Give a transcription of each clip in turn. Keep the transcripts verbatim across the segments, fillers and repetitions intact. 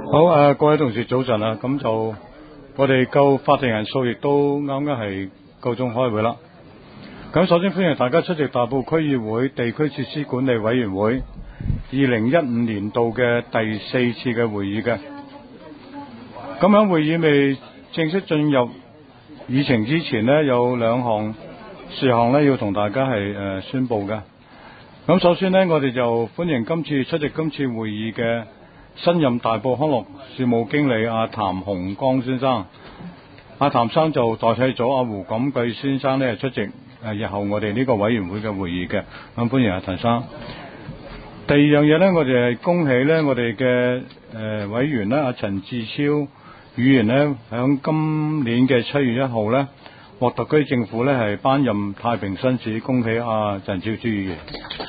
好誒、呃，各位同事早晨啊！咁就我哋夠法定人數，亦都啱啱係夠鐘開會啦。咁首先歡迎大家出席大埔區議會地區設施管理委員會二零一五年度嘅第四次嘅會議嘅。咁喺會議未正式進入議程之前呢，有兩項事項呢要同大家係誒、呃、宣佈嘅。咁首先呢，我哋就歡迎今次出席今次會議嘅新任大埔康樂事務經理阿譚洪剛先生。阿譚生就代替咗阿胡錦貴先生呢出席誒日後我哋呢個委員會嘅會議嘅。咁歡迎阿譚生。第二樣嘢呢，我哋係恭喜呢我哋嘅誒委員呢，阿陳志超議員呢，響今年嘅七月一號呢獲特區政府呢係頒任太平紳士，恭喜阿陳志超議員。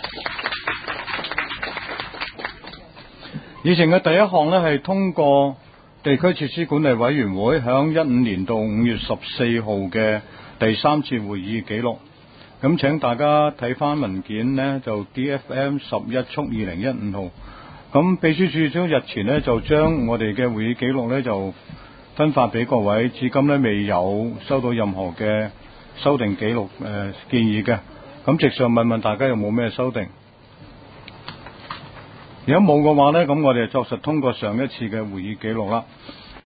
議程嘅第一項呢係通過地區設施管理委員會響一五年到五月十四號嘅第三次會議記錄。咁請大家睇翻文件呢，就 D F M 十一速二零一五號。咁秘書處長日前呢就將我哋嘅會議記錄呢就分發俾各位，至今呢未有收到任何嘅修訂記錄誒、呃、建議嘅。咁直上問問大家有冇咩修訂？如果冇嘅話呢，咁我哋就作實通過上一次嘅會議記錄啦。